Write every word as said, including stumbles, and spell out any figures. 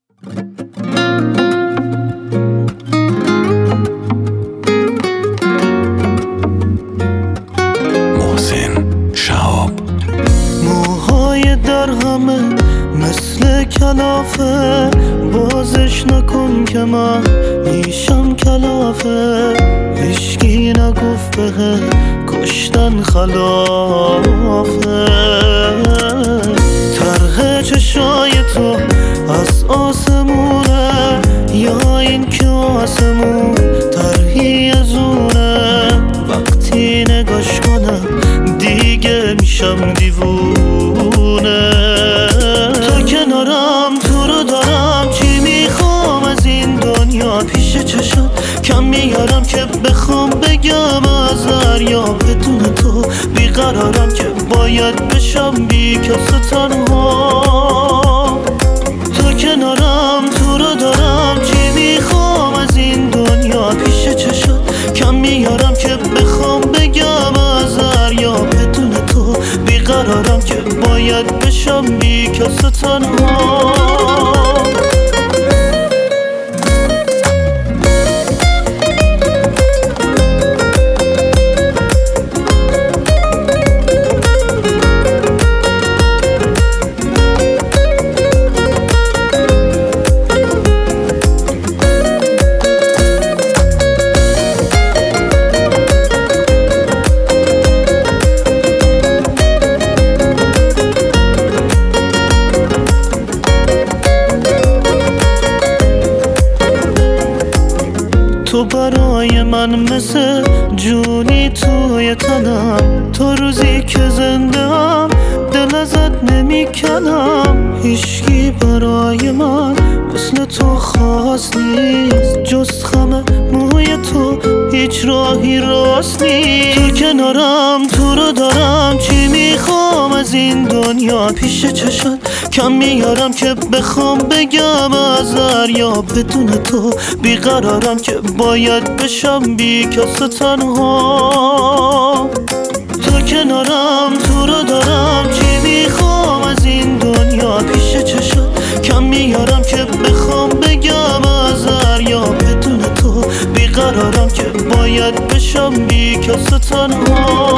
محسن شهاب. موهای در همه مثل کلافه، بازش نکن که من میشم کلافه. هیچکی نگفت به کشتن خلافه. طرح چشای تو از آسمونه، یا این که آسمون طرحی از اونه. وقتی نگاش کنم دیگه میشم دیوونه. تو کنارم تو رو دارم، چی میخوام از این دنیا؟ پیش چشم کم میارم که بخوام بگم از دریا. بدون تو بیقرارم که باید بشم بی کس و تنها. تو کنارم تو رو دارم، چی میخوام از این دنیا؟ پیش چشم کم میارم که بخوام بگم از دریا. بدون تو بیقرارم که باید بشم بی کس و تنها. تو برای من مثل جونی توی تنم. تو روزی که زنده هم دل ازت نمی کنم. هیچکی برای من مثل تو خاص نیست، جز خم موی تو هیچ راهی راست نیست. تو کنارم تو رو دارم، چی میخوام از این دنیا؟ پیش چشم کم میارم که بخوام بگم از دریا. بدون تو بیقرارم که باید بشم بی کس و تنها. تو کنارم تو رو دارم، چی میخوام از این دنیا؟ پیش چشم کم میارم که بخوام بگم از دریا. بدون تو بیقرارم که باید بشم بی کس و تنها.